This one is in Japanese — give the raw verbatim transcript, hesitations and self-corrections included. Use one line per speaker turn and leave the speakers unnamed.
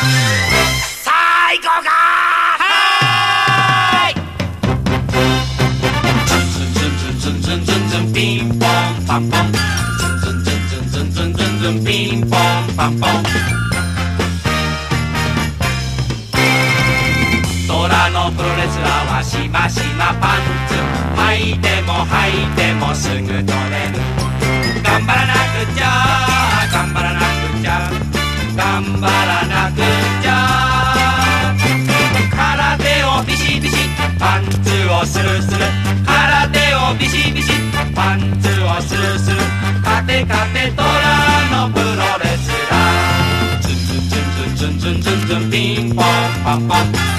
最後がはーいズンズンズンズンズンズンズンピンポンパンポンズンズンズンズンズンズンズンピンポンパンポン虎のプロレスラーはしましまパンツ履いても履いてもすぐ取れる頑張らなくちゃ頑張らなくちゃ頑張らなくちゃ空手をビシビシパンツをスルスル空手をビシビシパンツをスルスルカテカテトラのプロレスラーズンズンズンズンズンズンズンピンポンパンポン